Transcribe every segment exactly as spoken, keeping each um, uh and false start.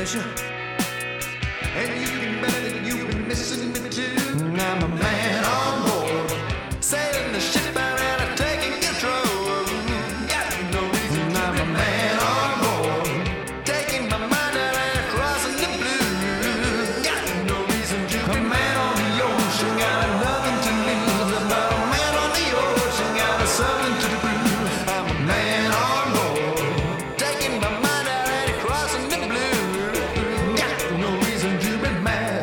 miss you. And you can bet that you've been missing me too. I'm a man on board, sailing the ship out and taking control. Got no reason. I'm a man on board, taking my mind out and crossing the blue. Got no reason to. A man on the ocean, got nothing to lose. About a man on the ocean, got something to prove. I'm a man on board, taking my mind out and crossing the blue. Got no reason to be mad.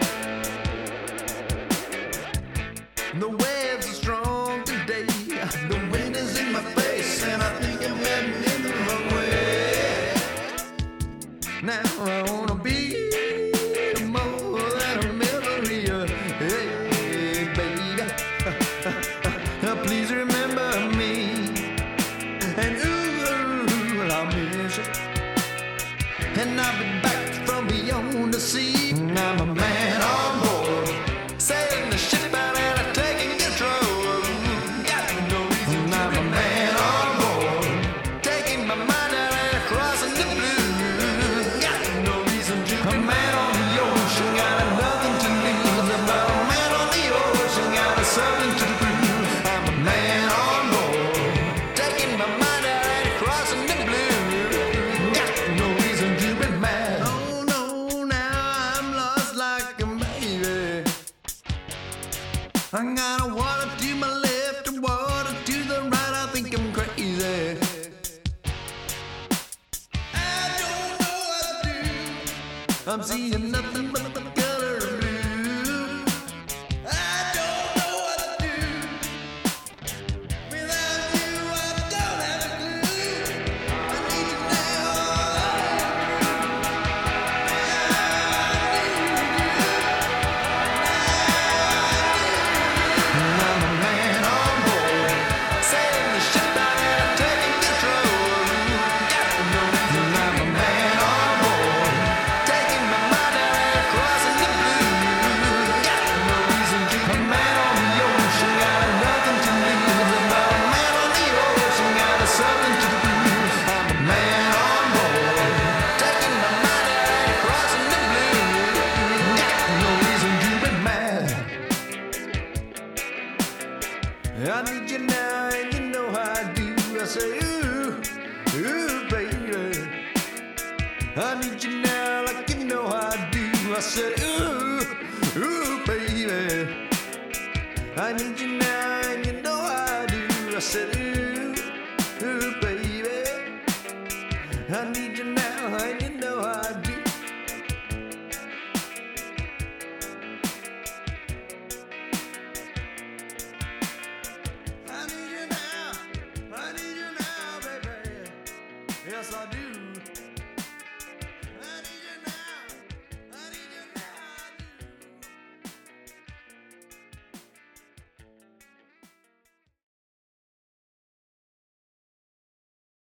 The waves are strong today. The wind is in my face, and I think I'm heading in the wrong way. Now I wanna be more than a memory. Hey, baby, please remember me. And ooh, I'll miss you. And I'll be back from beyond the sea. I'm a man on board, sailing the ship out and taking control. Got no reason. I'm a man on board, taking my mind out and crossing the blue. Got no reason to. A man on the ocean, got nothing to lose. About a man on the ocean, got something to prove. I'm a man on board, taking my mind out and crossing the blue. Got no reason to be mad. Oh no, now I'm lost like a baby. I got a water to my left and water to the right. I think I'm crazy. I don't know what to do. I'm seeing nothing but the color of blue. I don't know what to do. Without you, I don't have a clue. I need you now. I'm a man on board, sailing the ship out and taking control. Got no reason. I'm a man on board, taking my mind out and crossing the blue. Got no reason to. A man on the ocean, got nothing to lose. About a man on the ocean, got something to prove. I'm a man on board, taking my mind out and crossing the blue. Got no reason to be mad. I need you now, and you know how I do. I say, ooh, ooh, baby. I need you now, like you know how I do. I said, ooh, ooh, baby. I need you now, and you know how I do. I said, ooh, ooh, baby. I need you now.